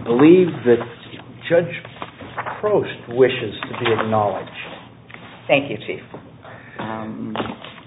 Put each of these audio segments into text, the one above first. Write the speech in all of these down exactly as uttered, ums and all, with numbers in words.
believe that Judge Prost wishes to be acknowledged. Thank you, Chief. Um,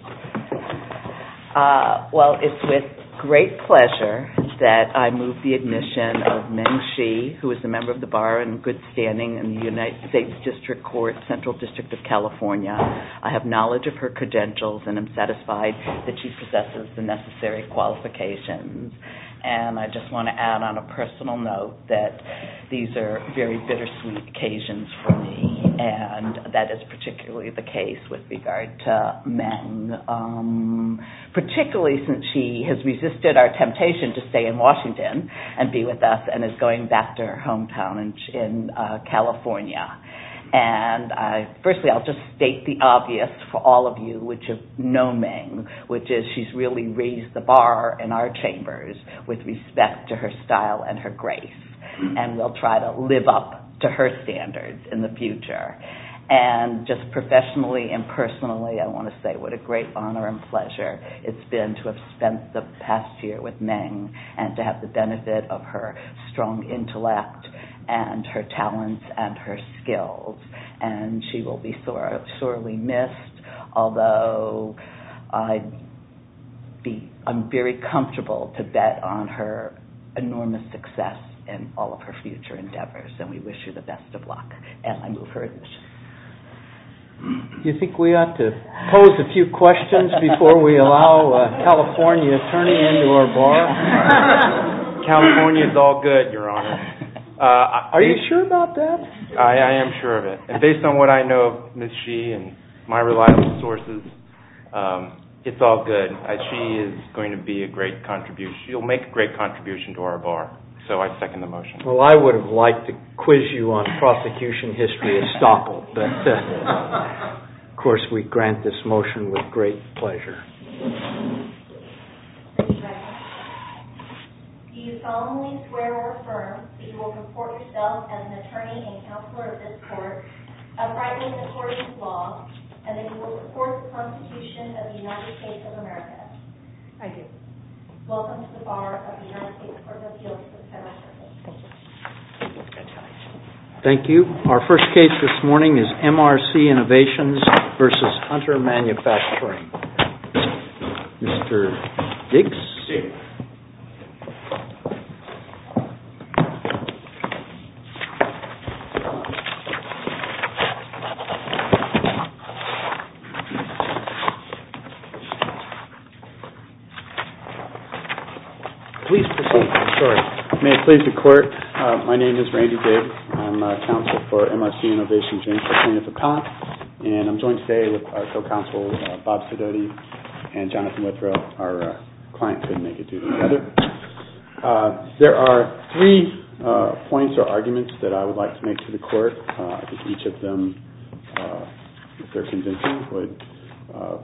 uh, well, it's with great pleasure that I move the admission of Meng Shi, who is a member of the Bar in good standing in the United States District Court, Central District of California. I have knowledge of her credentials and am satisfied that she possesses the necessary qualifications. And I just want to add on a personal note that these are very bittersweet occasions for me, and that is particularly the case with regard to Meng, um, particularly since she has resisted our temptation to stay in Washington and be with us and is going back to her hometown in, in uh, California. And I, firstly, I'll just state the obvious for all of you, which have known Meng, which is she's really raised the bar in our chambers with respect to her style and her grace. And we'll try to live up to her standards in the future. And just professionally and personally, I want to say what a great honor and pleasure it's been to have spent the past year with Meng and to have the benefit of her strong intellect and her talents and her skills. And she will be sore, sorely missed, although I'd be, I'm very comfortable to bet on her enormous success in all of her future endeavors, and we wish her the best of luck. And I move her admission. Do you think we ought to pose a few questions before we allow a California attorney into our bar? California is all good, Your Honor. Uh, Are you sure about that? I, I am sure of it. And based on what I know of Miz Shi and my reliable sources, um, it's all good. Uh, she is going to be a great contribution. She'll make a great contribution to our bar. So I second the motion. Well, I would have liked to quiz you on prosecution history estoppel, but uh, of course we grant this motion with great pleasure. Do you solemnly swear or affirm that you will comport yourself as an attorney and counselor of this court, uprightly in accordance with law, and that you will support the Constitution of the United States of America? I do. Welcome to the bar of the United States Court of Appeals for the Federal Circuit. Thank you. Our first case this morning is M R C Innovations versus Hunter Manufacturing. Mister Diggs? Diggs. Please proceed. I'm sorry. May it please the Court, uh, my name is Randy Diggs. I'm uh, counsel for M R C Innovations Incorporated for Plaintiff Appellant, and I'm joined today with our co-counsel uh, Bob Sidoti and Jonathan Withrow. Our uh, client couldn't make it due to the weather. Uh, there are three uh, points or arguments that I would like to make to the Court. Uh, I think each of them, uh, if they're convincing, would uh,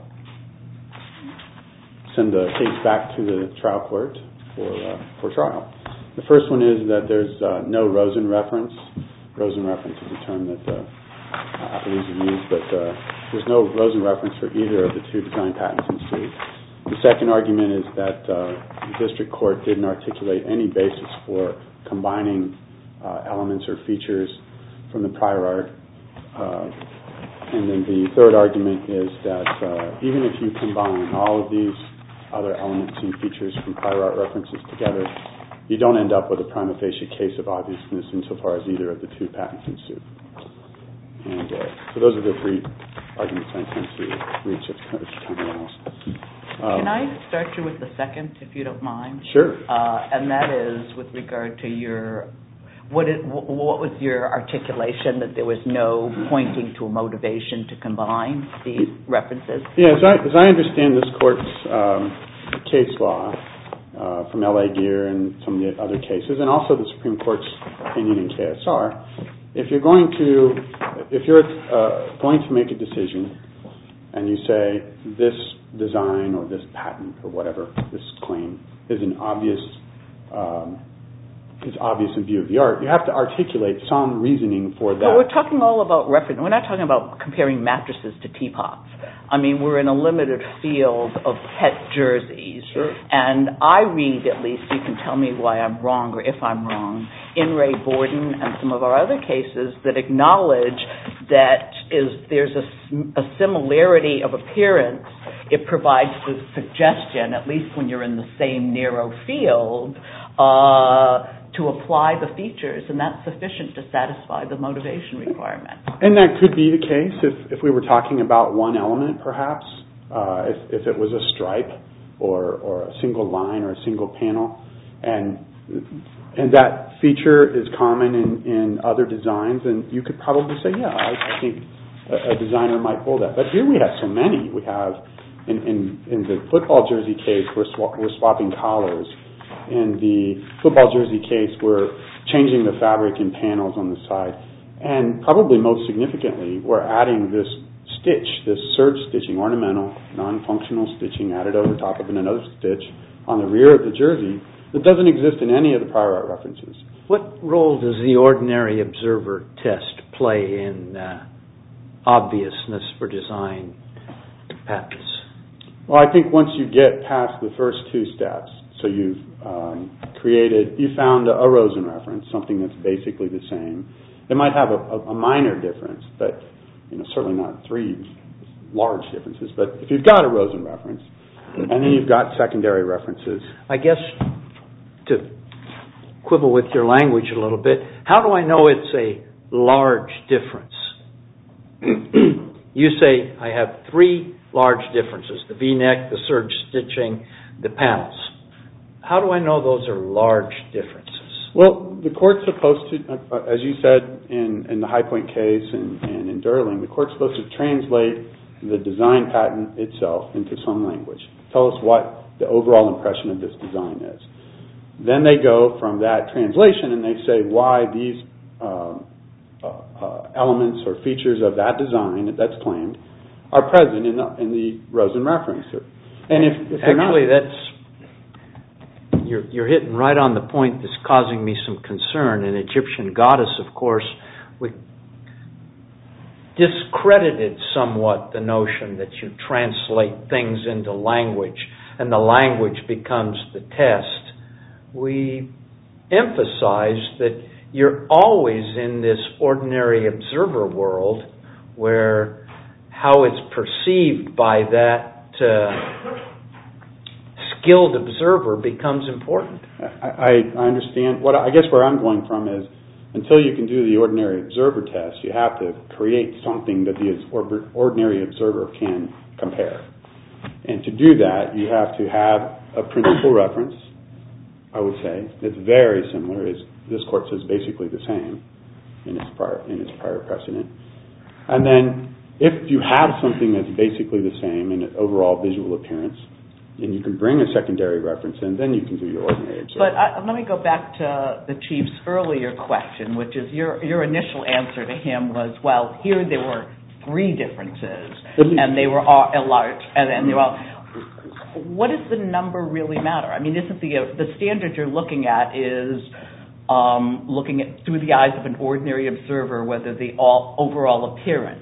send the case back to the trial court for uh, for trial. The first one is that there's uh, no Rosen reference. Rosen reference is a term that uh, I believe is used, but uh, there's no Rosen reference for either of the two design patents in suit. The second argument is that uh, the district court didn't articulate any basis for combining uh, elements or features from the prior art. Uh, and then the third argument is that uh, even if you combine all of these other elements and features from prior art references together, you don't end up with a prima facie case of obviousness insofar as either of the two patents in suit. And uh, so those are the three arguments I intend to reach if time allows. Um, Can I start you with the second, if you don't mind? Sure. Uh, and that is with regard to your, what, it, what was your articulation that there was no pointing to a motivation to combine these references? Yeah, as I, as I understand this court's um, case law, Uh, from L A Gear and some of the other cases, and also the Supreme Court's opinion in K S R. If you're going to, if you're uh, going to make a decision, and you say this design or this patent or whatever, this claim is an obvious, um, is obvious in view of the art, you have to articulate some reasoning for that. But we're talking all about reference. We're not talking about comparing mattresses to teapots. I mean, we're in a limited field of pet jerseys. Sure. And I read, at least, you can tell me why I'm wrong or if I'm wrong, In Re Borden and some of our other cases that acknowledge that is there's a, a similarity of appearance. It provides the suggestion, at least when you're in the same narrow field, uh, to apply the features, and that's sufficient to satisfy the motivation requirement. And that could be the case if, if we were talking about one element, perhaps, uh, if, if it was a stripe or, or a single line or a single panel, and and that feature is common in, in other designs, and you could probably say, yeah, I, I think a, a designer might pull that. But here we have so many. We have, in, in, in the football jersey case, we're, sw- we're swapping collars. In the football jersey case, we're changing the fabric and panels on the side. And probably most significantly, we're adding this stitch, this serge stitching, ornamental, non-functional stitching added over top of another stitch on the rear of the jersey that doesn't exist in any of the prior art references. What role does the ordinary observer test play in uh, obviousness for design patents? Well, I think once you get past the first two steps, so you've um, created, you found a, a Rosen reference, something that's basically the same. It might have a, a, a minor difference, but you know, certainly not three large differences. But if you've got a Rosen reference, and then you've got secondary references. I guess to quibble with your language a little bit, how do I know it's a large difference? You say I have three large differences, the V-neck, the serge stitching, the panels. How do I know those are large differences? Well, the court's supposed to, uh, as you said in, in the High Point case and, and in Durling, the court's supposed to translate the design patent itself into some language. Tell us what the overall impression of this design is. Then they go from that translation and they say why these um, uh, uh, elements or features of that design that's claimed are present in the, in the Rosen reference. And if, if Actually, not, that's You're, you're hitting right on the point that's causing me some concern. In Egyptian Goddess, of course, we discredited somewhat the notion that you translate things into language and the language becomes the test. We emphasize that you're always in this ordinary observer world where how it's perceived by that uh, skilled observer becomes important. I, I understand. What I guess where I'm going from is until you can do the ordinary observer test, you have to create something that the ordinary observer can compare. And to do that, you have to have a principal reference, I would say, that's very similar. As this court says basically the same in its prior, in its prior precedent. And then if you have something that's basically the same in overall visual appearance, and you can bring a secondary reference in, then you can do your ordinary observer. But I, let me go back to the Chief's earlier question, which is your your initial answer to him was, well, here there were three differences, and they were all large, and, and they were all. What does the number really matter? I mean, isn't the uh, the standard you're looking at is um, looking at through the eyes of an ordinary observer whether the all overall appearance,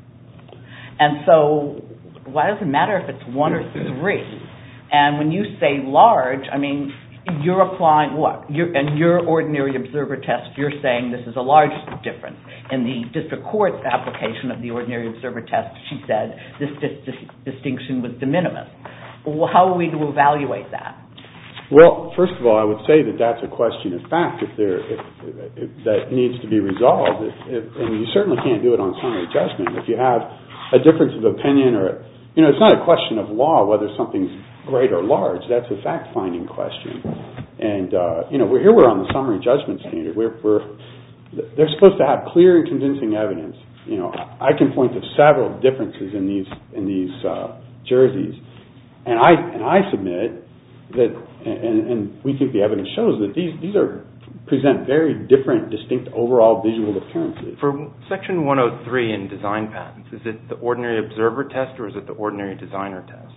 and so why does it matter if it's one or three? And when you say large, I mean, you're applying what? You're, and your ordinary observer test, you're saying this is a large difference. In the district court's application of the ordinary observer test, she said this dis- dis- distinction was de minimis. Well, how are we to evaluate that? Well, first of all, I would say that that's a question of fact if there if, if that needs to be resolved. If, if, and you certainly can't do it on summary judgment. If you have a difference of opinion or, you know, it's not a question of law whether something's great or large. That's a fact-finding question. And, uh, you know, we're, here we're on the summary judgment standard. We're, we're, they're supposed to have clear and convincing evidence. You know, I can point to several differences in these in these uh, jerseys, and I and I submit that, and, and we think the evidence shows that these these are present very different, distinct overall visual appearances. For Section one oh three in design patents, is it the ordinary observer test or is it the ordinary designer test?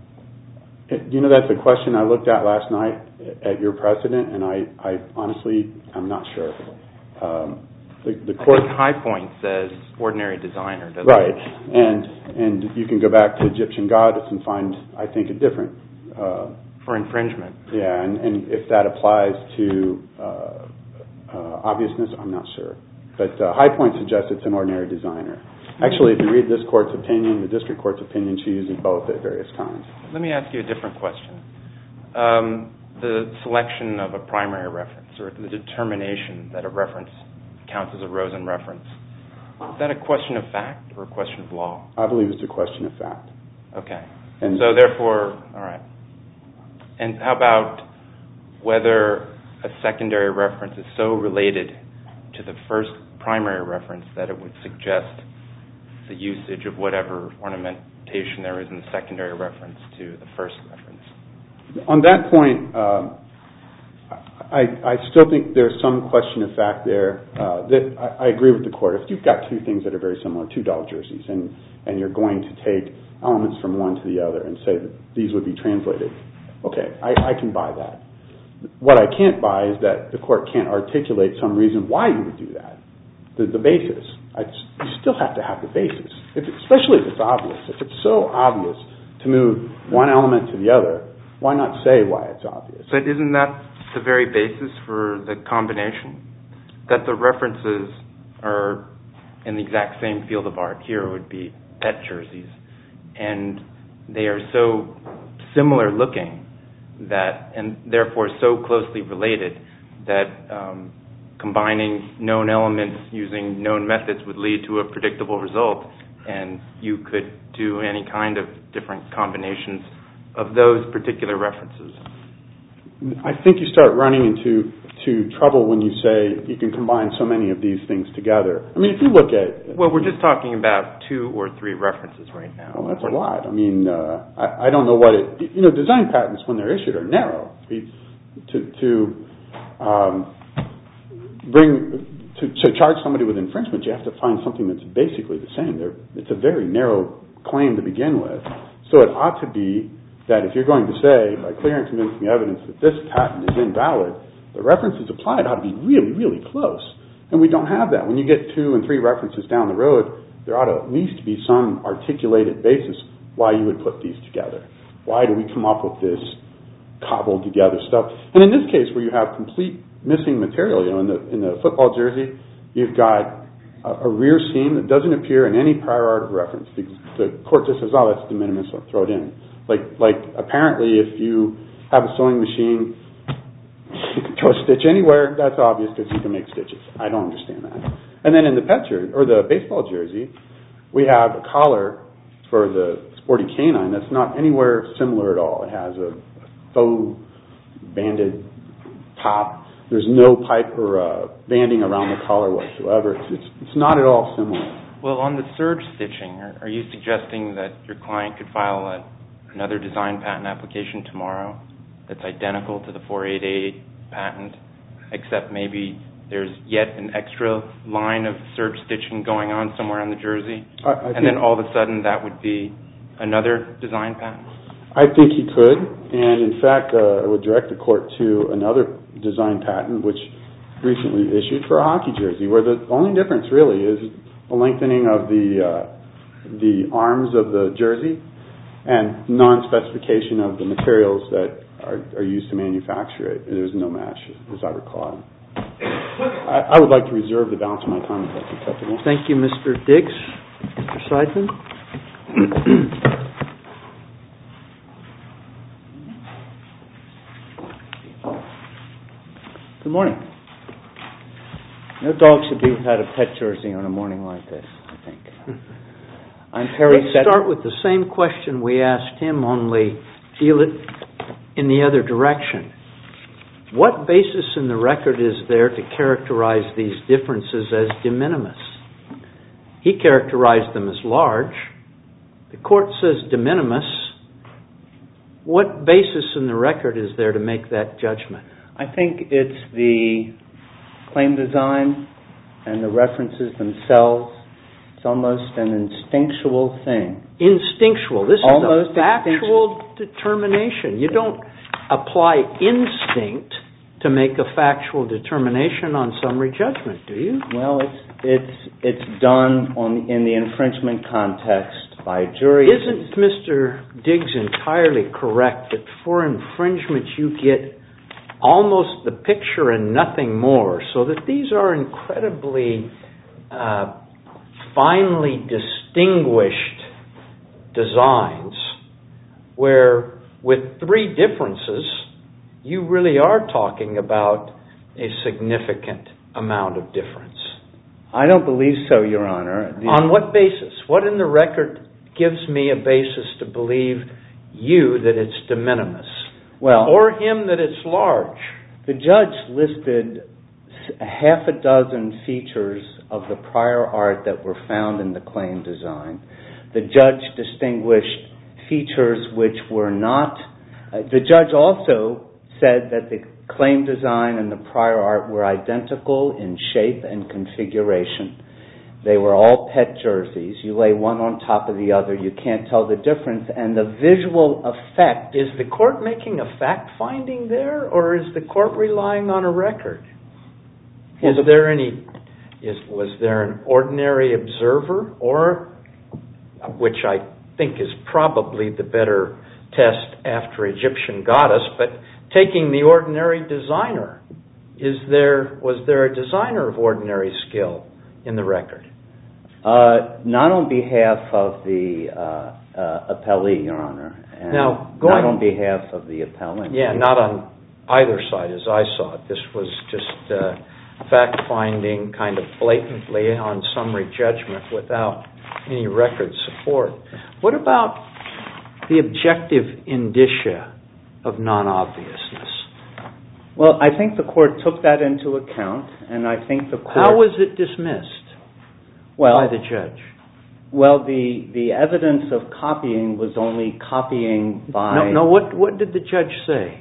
You know, that's a question I looked at last night at your precedent, and I, I honestly, I'm not sure. Um, the, the court, I think High Point says ordinary designer, doesn't right, it? Right, and and you can go back to Egyptian Goddess and find, I think, a different... Uh, For infringement. yeah, and, and if that applies to uh, uh, uh, obviousness, I'm not sure. But uh, High Point suggests it's an ordinary designer. Actually, if you read this court's opinion, the district court's opinion, she uses both at various times. Let me ask you a different question. Um, the selection of a primary reference, or the determination that a reference counts as a Rosen reference, is that a question of fact or a question of law? I believe it's a question of fact. Okay. And so therefore, all right. And how about whether a secondary reference is so related to the first primary reference that it would suggest the usage of whatever ornamentation there is in the secondary reference to the first reference? On that point, um, I, I still think there's some question of fact there. Uh, that I, I agree with the court. If you've got two things that are very similar, two dog jerseys, and, and you're going to take elements from one to the other and say that these would be translated, okay, I, I can buy that. What I can't buy is that the court can't articulate some reason why you would do that. The, the basis. I, you still have to have the basis, if, especially if it's obvious. If it's so obvious to move one element to the other, why not say why it's obvious? But isn't that the very basis for the combination? That the references are in the exact same field of art. Here would be pet jerseys. And they are so similar looking that, and therefore so closely related, that um, combining known elements using known methods would lead to a predictable result, and you could do any kind of different combinations of those particular references. I think you start running into to trouble when you say you can combine so many of these things together. I mean, if you look at... Well, we're just talking about two or three references right now. Well, that's a lot. I mean, uh, I, I don't know what it... You know, design patents, when they're issued, are narrow. To, to um, bring... To, to charge somebody with infringement, you have to find something that's basically the same. They're, it's a very narrow claim to begin with. So it ought to be that if you're going to say, by clear and convincing evidence, that this patent is invalid, the references applied ought to be really, really close. And we don't have that. When you get two and three references down the road, there ought to at least be some articulated basis why you would put these together. Why do we come up with this cobbled together stuff? And in this case, where you have complete missing material, you know, in the in the football jersey, you've got a, a rear seam that doesn't appear in any prior art of reference. The, the court just says, oh, that's de minimis, I'll throw it in. Like, like apparently if you have a sewing machine, you can throw a stitch anywhere, that's obvious because you can make stitches. I don't understand that. And then in the pet jersey, or the baseball jersey, we have a collar for the sporty canine that's not anywhere similar at all. It has a, a faux banded top. There's no pipe or uh, banding around the collar whatsoever. It's, it's, it's not at all similar. Well, on the surge stitching, are, are you suggesting that your client could file a, another design patent application tomorrow that's identical to the four eighty-eight patent, except maybe there's yet an extra line of surge stitching going on somewhere on the jersey, I, I and then all of a sudden that would be another design patent? I think he could, and in fact, uh, I would direct the court to another design patent which recently issued for a hockey jersey, where the only difference really is the lengthening of the uh, the arms of the jersey and non-specification of the materials that are, are used to manufacture it. There's no match, as I recall. I, I would like to reserve the balance of my time if that's acceptable. Thank you, Mister Diggs. Mister Seidman? Good morning. No dog should be without a pet jersey on a morning like this, I think. I'm Perry Let's Settman. start with the same question we asked him, only deal it in the other direction. What basis in the record is there to characterize these differences as de minimis? He characterized them as large. The court says de minimis. What basis in the record is there to make that judgment? I think it's the claim design and the references themselves. It's almost an instinctual thing. Instinctual. This almost is a factual determination. You don't apply instinct to make a factual determination on summary judgment, do you? Well, it's it's it's done on in the infringement context by a jury. Isn't Mister Diggs entirely correct that for infringement you get almost the picture and nothing more, so that these are incredibly uh, finely distinguished designs where with three differences you really are talking about a significant amount of difference. I don't believe so, Your Honor. The On what basis? What in the record gives me a basis to believe you that it's de minimis? Well, or him that it's large? The judge listed a half a dozen features of the prior art that were found in the claim design. The judge distinguished features which were not... Uh, the judge also said that the claim design and the prior art were identical in shape and configuration. They were all pet jerseys. You lay one on top of the other, you can't tell the difference. And the visual effect... Is the court making a fact-finding there, or is the court relying on a record? Is there any... Is, was there an ordinary observer, or, which I think is probably the better test after Egyptian goddess, but taking the ordinary designer, is there was there a designer of ordinary skill in the record? Uh, not on behalf of the uh, uh, appellee, Your Honor. And now, going, not on behalf of the appellant. Yeah, not on either side as I saw it. This was just uh, fact-finding kind of blatantly on summary judgment without any record support. What about the objective indicia of non-obviousness? Well, I think the court took that into account, and I think the court... How was it dismissed well, by the judge? Well, the, the evidence of copying was only copying by... No, no. What, what did the judge say?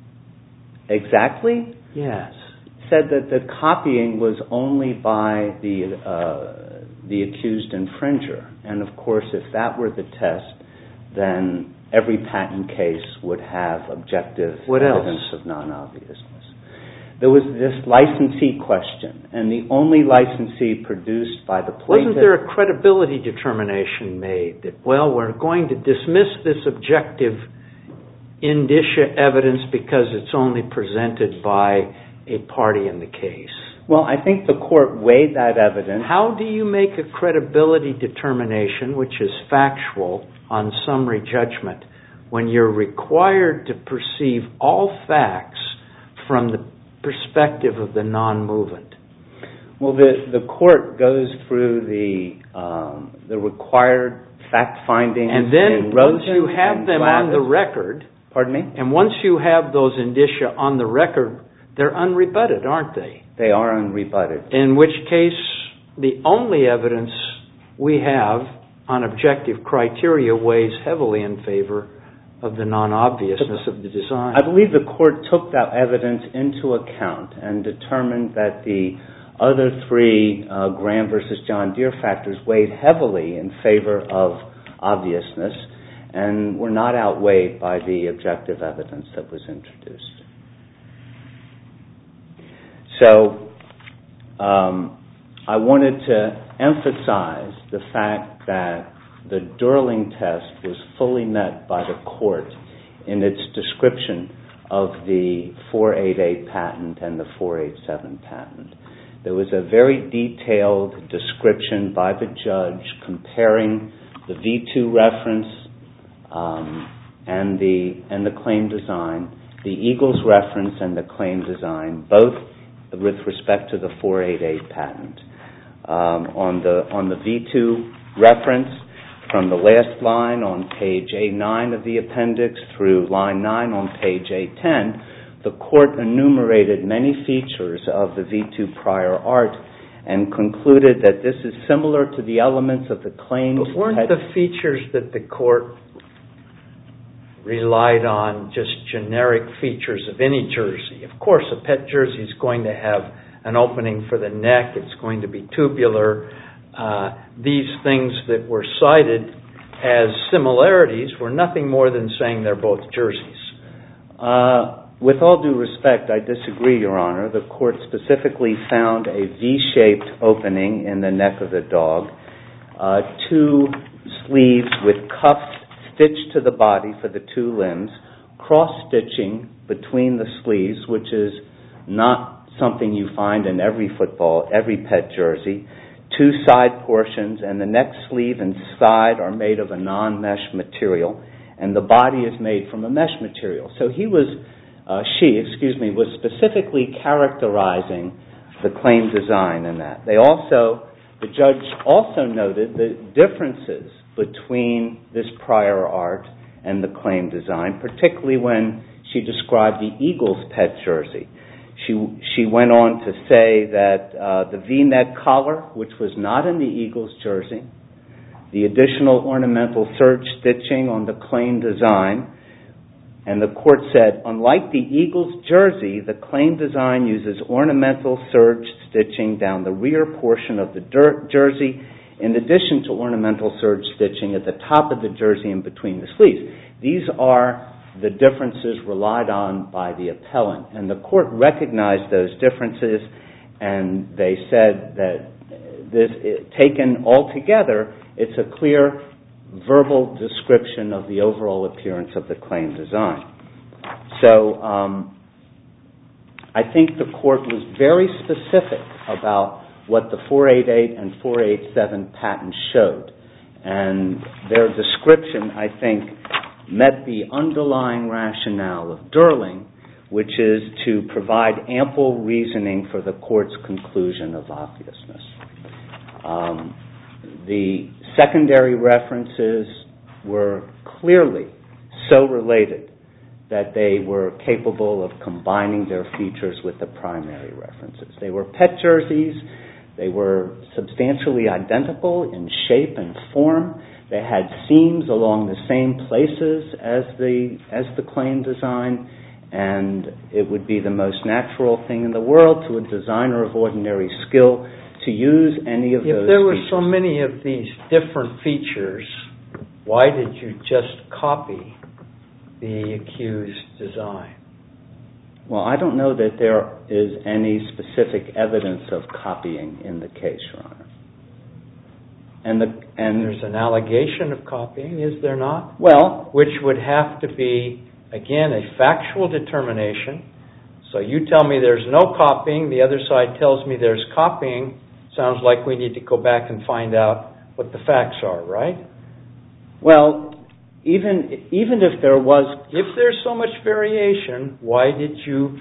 Exactly? Yes. Said that the copying was only by the, uh, the accused infringer. And, of course, if that were the test, then every patent case would have objective what evidence else? of non-obviousness. There was this licensee question, and the only licensee produced by the plaintiff... Wasn't there a credibility determination made that, well, we're going to dismiss this objective indicia evidence because it's only presented by a party in the case? Well, I think the court weighed that evidence. How do you make a credibility determination, which is factual, on summary judgment, when you're required to perceive all facts from the perspective of the non-movement? Well, the, the court goes through the um, the required fact findings. And then once you have them Glavis, on the record... Pardon me? And once you have those indicia on the record, they're unrebutted, aren't they? They are unrebutted. In which case, the only evidence we have on objective criteria weighs heavily in favor of the non-obviousness of the design. I believe the court took that evidence into account and determined that the other three uh, Graham versus John Deere factors weighed heavily in favor of obviousness and were not outweighed by the objective evidence that was introduced. So um, I wanted to emphasize the fact that the Durling test was fully met by the court in its description of the four eighty-eight patent and the four eighty-seven patent. There was a very detailed description by the judge comparing the V two reference um, and the and the claim design, the Eagles reference and the claim design, both with respect to the four eighty-eight patent. Um, on the on the V two reference, from the last line on page A nine of the appendix through line nine on page A ten, the court enumerated many features of the V two prior art and concluded that this is similar to the elements of the claims. But weren't the features that the court relied on just generic features of any jersey? Of course, a pet jersey is going to have an opening for the neck. It's going to be tubular. Uh, these things that were cited as similarities were nothing more than saying they're both jerseys. Uh, with all due respect, I disagree, Your Honor. The court specifically found a V-shaped opening in the neck of the dog, uh, two sleeves with cuffs stitched to the body for the two limbs, cross-stitching between the sleeves, which is not something you find in every football, every pet jersey. Two side portions, and the neck sleeve and side are made of a non-mesh material, and the body is made from a mesh material. So he was, uh, she, excuse me, was specifically characterizing the claim design in that. They also, the judge also noted the differences between this prior art and the claim design, particularly when she described the Eagles pet jersey. She she went on to say that uh, the V-neck collar, which was not in the Eagles jersey, the additional ornamental serge stitching on the claim design, and the court said, unlike the Eagles jersey, the claim design uses ornamental serge stitching down the rear portion of the der- jersey, in addition to ornamental serge stitching at the top of the jersey and between the sleeves. These are the differences relied on by the appellant, and the court recognized those differences, and they said that this, taken all together, it's a clear verbal description of the overall appearance of the claim design. So um, I think the court was very specific about what the four eighty-eight and four eighty-seven patents showed, and their description, I think, met the underlying rationale of Durling, which is to provide ample reasoning for the court's conclusion of obviousness. Um, the secondary references were clearly so related that they were capable of combining their features with the primary references. They were pet jerseys. They were substantially identical in shape and form. They had seams along the same places as the as the claim design, and it would be the most natural thing in the world to a designer of ordinary skill to use any of those features. If there were so many of these different features, why did you just copy the accused design? Well, I don't know that there is any specific evidence of copying in the case, Your Honor. And, the, and there's an allegation of copying, is there not? Well, which would have to be, again, a factual determination. So you tell me there's no copying, the other side tells me there's copying. Sounds like we need to go back and find out what the facts are, right? Well, even even if there was... If there's so much variation, why did you,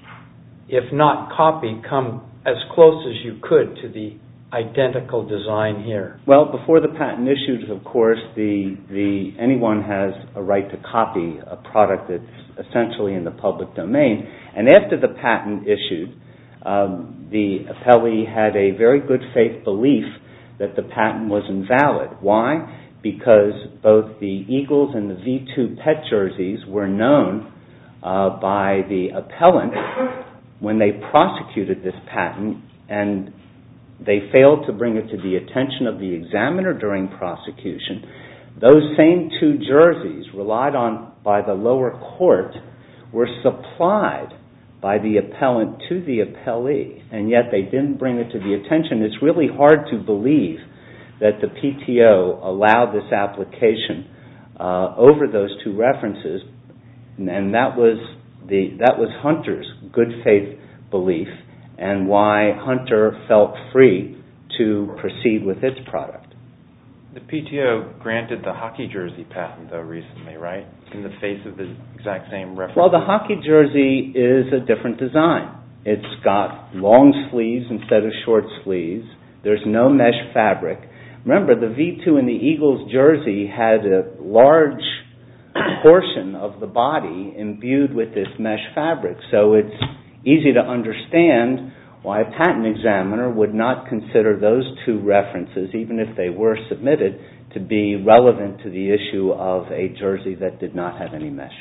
if not copy, come as close as you could to the identical design here? Well, before the patent issued, of course, the the anyone has a right to copy a product that's essentially in the public domain. And after the patent issued, um, the appellee had a very good faith belief that the patent was invalid. Why? Because both the Eagles and the V two pet jerseys were known uh, by the appellant when they prosecuted this patent, and they failed to bring it to the attention of the examiner during prosecution. Those same two jerseys relied on by the lower court were supplied by the appellant to the appellee, and yet they didn't bring it to the attention. It's really hard to believe that the P T O allowed this application uh, over those two references, and that was the that was Hunter's good faith belief, and why Hunter felt free to proceed with its product. The P T O granted the hockey jersey patent, though, recently, right? In the face of the exact same reference. Well, the hockey jersey is a different design. It's got long sleeves instead of short sleeves. There's no mesh fabric. Remember, the V two in the Eagles jersey had a large portion of the body imbued with this mesh fabric, so it's easy to understand why a patent examiner would not consider those two references, even if they were submitted, to be relevant to the issue of a jersey that did not have any mesh.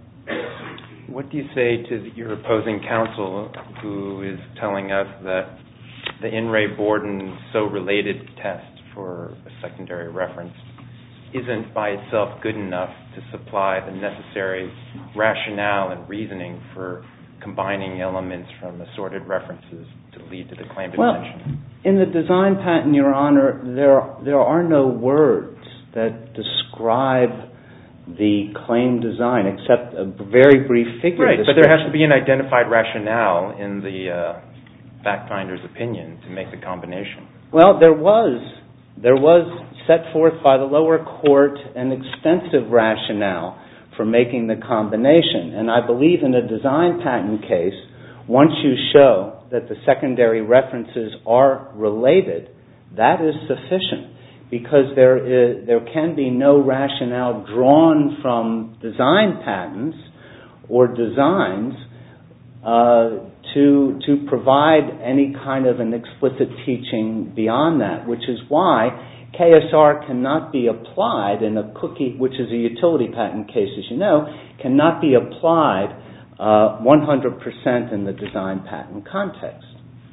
What do you say to your opposing counsel who is telling us that the In re Borden so related test for a secondary reference isn't by itself good enough to supply the necessary rationale and reasoning for combining elements from assorted references to lead to the claimed well, invention? In the design patent, Your Honor, there there are no words that describe the claim design, except a very brief figure Right, description. but there has to be an identified rationale in the uh, fact finder's opinion to make the combination. Well, there was. There was set forth by the lower court an extensive rationale for making the combination. And I believe in a design patent case, once you show that the secondary references are related, that is sufficient, because there is there can be no rationale drawn from design patents or designs uh, to to provide any kind of an explicit teaching beyond that, which is why K S R cannot be applied in a cookie, which is a utility patent case, as you know, cannot be applied uh, one hundred percent in the design patent context.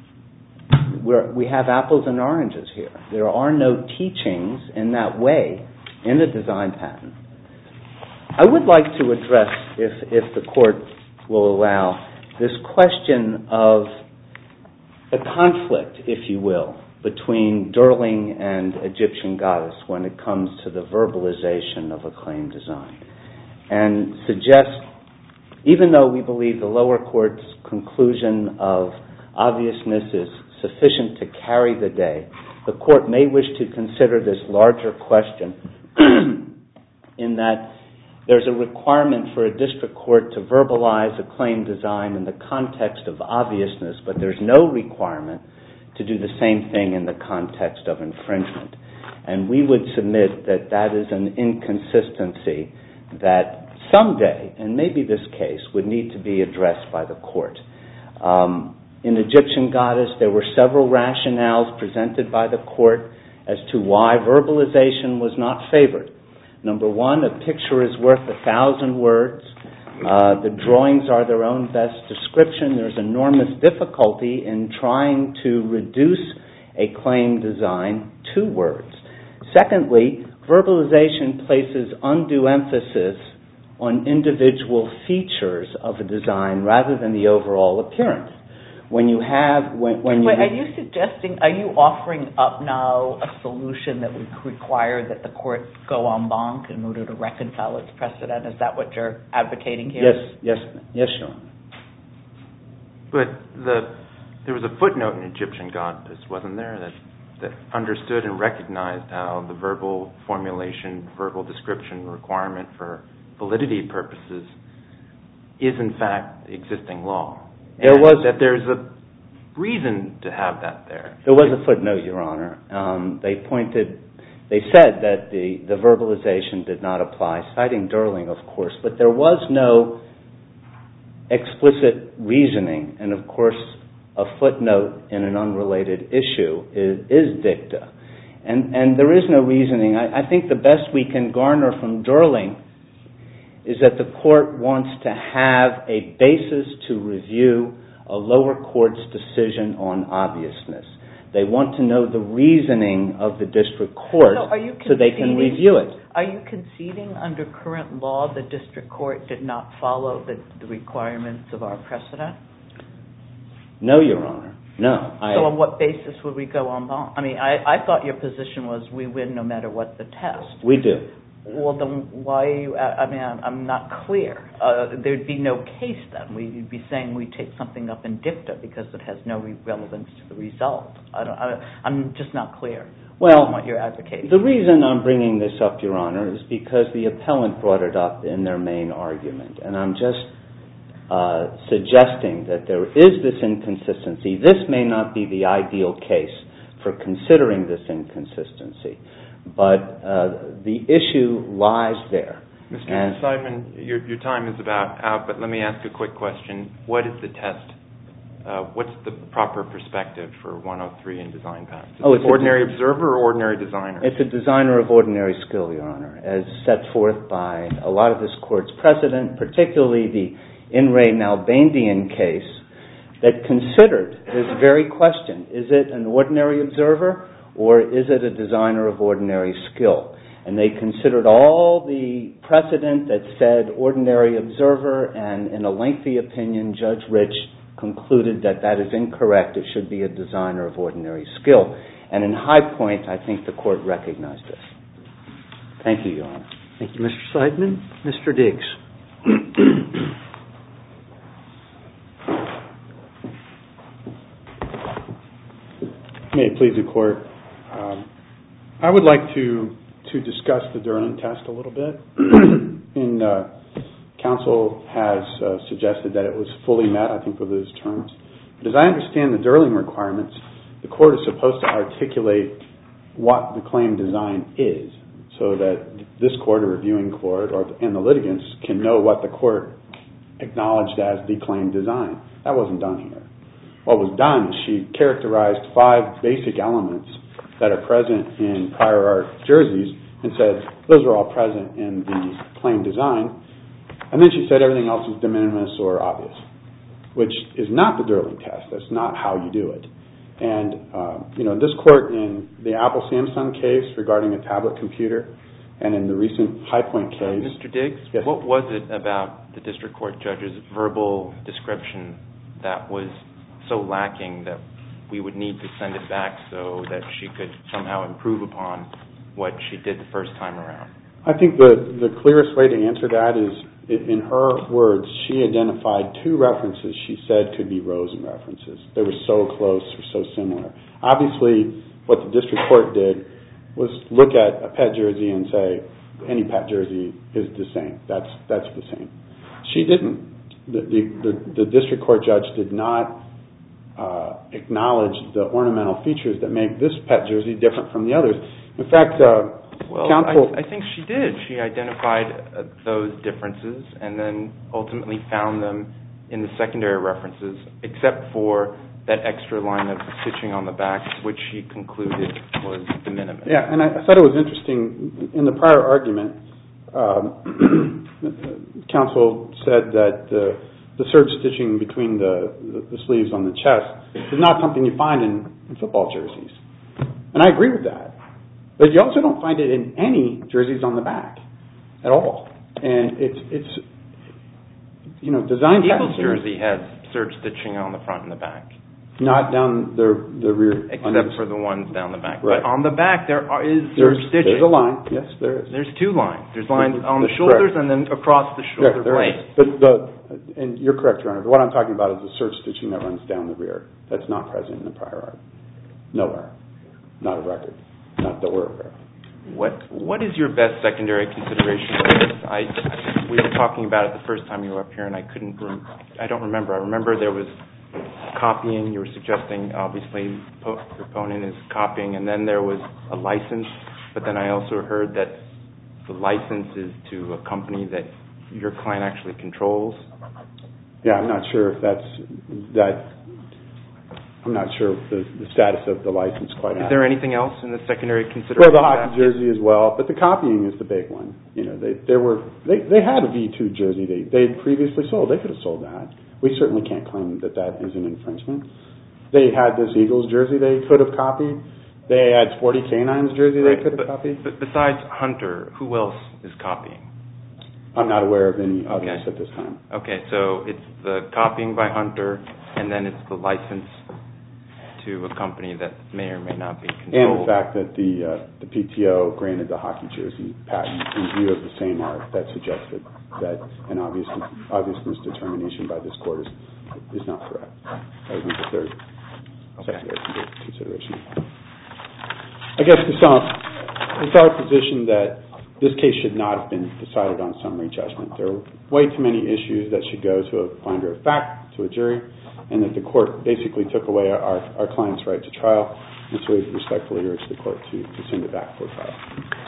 We're, we have apples and oranges here. There are no teachings in that way in the design patent. I would like to address, if, if the court will allow, this question of the conflict, if you will, between Durling and Egyptian Goddess when it comes to the verbalization of a claim design, and suggest, even though we believe the lower court's conclusion of obviousness is sufficient to carry the day, the court may wish to consider this larger question in that there's a requirement for a district court to verbalize a claim design in the context of obviousness, but there's no requirement to do the same thing in the context of infringement. And we would submit that that is an inconsistency that someday, and maybe this case, would need to be addressed by the court. Um, in Egyptian Goddess, there were several rationales presented by the court as to why verbalization was not favored. Number one, a picture is worth a thousand words. Uh, the drawings are their own best description. There's enormous difficulty in trying to reduce a claim design to words. Secondly, verbalization places undue emphasis on individual features of a design rather than the overall appearance. When you have, when, when you... Wait, are you suggesting, are you offering up now a solution that would require that the court go en banc in order to reconcile its precedent? Is that what you're advocating here? Yes, yes, yes, Sean. But the there was a footnote in Egyptian Goddess, wasn't there, that, that understood and recognized how the verbal formulation, verbal description requirement for validity purposes is in fact existing law. There and was that there's a reason to have that there. There was a footnote, Your Honor. Um, they pointed, they said that the, the verbalization did not apply, citing Durling, of course, but there was no explicit reasoning, and of course a footnote in an unrelated issue is, is dicta. And, and there is no reasoning. I, I think the best we can garner from Durling is that the court wants to have a basis to review a lower court's decision on obviousness. They want to know the reasoning of the district court so, are you so they can review it. Are you conceding under current law the district court did not follow the, the requirements of our precedent? No, Your Honor. No. I, so on what basis would we go en banc? I mean, I, I thought your position was we win no matter what the test. We do. Well, then why are you, I mean, I'm, I'm not clear. Uh, there'd be no case then. We'd be saying we take something up in dicta because it has no re- relevance to the result. I don't, I, I'm just not clear well, on what you're advocating. The reason I'm bringing this up, Your Honor, is because the appellant brought it up in their main argument. And I'm just uh, suggesting that there is this inconsistency. This may not be the ideal case for considering this inconsistency. But uh, the issue lies there. Mister Seidman, your, your time is about out, but let me ask a quick question. What is the test? Uh, what's the proper perspective for one oh three in design patents? Is oh, it ordinary de- observer or ordinary designer? It's a designer of ordinary skill, Your Honor, as set forth by a lot of this court's precedent, particularly the In re Nalbandian case, that considered this very question. Is it an ordinary observer? Or is it a designer of ordinary skill? And they considered all the precedent that said ordinary observer, and in a lengthy opinion, Judge Rich concluded that that is incorrect. It should be a designer of ordinary skill. And in High Point, I think the court recognized this. Thank you, Your Honor. Thank you, Mister Seidman. Mister Diggs. May it please the Court. Um, I would like to to discuss the Durling test a little bit. In uh, counsel has uh, suggested that it was fully met, I think, with those terms. But as I understand the Durling requirements, the Court is supposed to articulate what the claim design is, so that this Court, a reviewing court, or and the litigants can know what the Court acknowledged as the claim design. That wasn't done here. What was done is she characterized five basic elements that are present in prior art jerseys and said those are all present in the claim design. And then she said everything else is de minimis or obvious, which is not the Durling test. That's not how you do it. And, uh, you know, this Court in the Apple Samsung case regarding a tablet computer and in the recent High Point case. Mister Diggs, yes. What was it about the district court judge's verbal description that was so lacking that we would need to send it back so that she could somehow improve upon what she did the first time around? I think the, the clearest way to answer that is, in her words, she identified two references she said could be Rosen references. They were so close or so similar. Obviously, what the district court did was look at a pet jersey and say, any pet jersey is the same. That's that's the same. She didn't. The, the, the district court judge did not uh, acknowledge the ornamental features that make this pet jersey different from the others. In fact, uh, Well, counsel... I, I think she did. She identified uh, those differences and then ultimately found them in the secondary references, except for that extra line of stitching on the back, which she concluded was de minimis. Yeah, and I, I thought it was interesting. In the prior argument, um, counsel said that the, the serge stitching between the, the, the sleeves on the chest is not something you find in, in football jerseys. And I agree with that. But you also don't find it in any jerseys on the back at all. And it's, it's you know, design... Eagles jersey has serge stitching on the front and the back. Not down the the rear. Except for the ones down the back. Right. But on the back there are, is there's, serge stitching. There's a line. Yes, there is. There's two lines. There's lines That's on the correct. shoulders and then across the shoulder Yeah, blade. but the, and you're correct, Your Honor. What I'm talking about is the serge stitching that runs down the rear. That's not present in the prior art. Nowhere. Not a record. Not that we're aware of. What What is your best secondary consideration for this? I, we were talking about it the first time you were up here, and I couldn't. Rem- I don't remember. I remember there was copying. You were suggesting, obviously, po- your opponent is copying, and then there was a license. But then I also heard that the license is to a company that your client actually controls. Yeah, I'm not sure if that's that. I'm not sure the, the status of the license quite. Is there anything else in the secondary consideration? Well, the hockey jersey as well, but the copying is the big one. You know, they there were they, they had a V two jersey they they had previously sold. They could have sold that. We certainly can't claim that that is an infringement. They had this Eagles jersey they could have copied. They had Sporty Canine's jersey they Right, could have but, copied. But besides Hunter, who else is copying? I'm not aware of any others Okay. at this time. Okay, so it's the copying by Hunter, and then it's the license to a company that may or may not be controlled. And the fact that the uh, the P T O granted the hockey jersey patent in view of the same art, that suggested that an obvious obviousness determination by this court is, is not correct. That would be the third Okay. secondary consideration. I guess to sum up, it's our position that this case should not have been decided on summary judgment. There are way too many issues that should go to a finder of fact, to a jury, and that the court basically took away our, our client's right to trial, and so we respectfully urge the court to, to send it back for trial.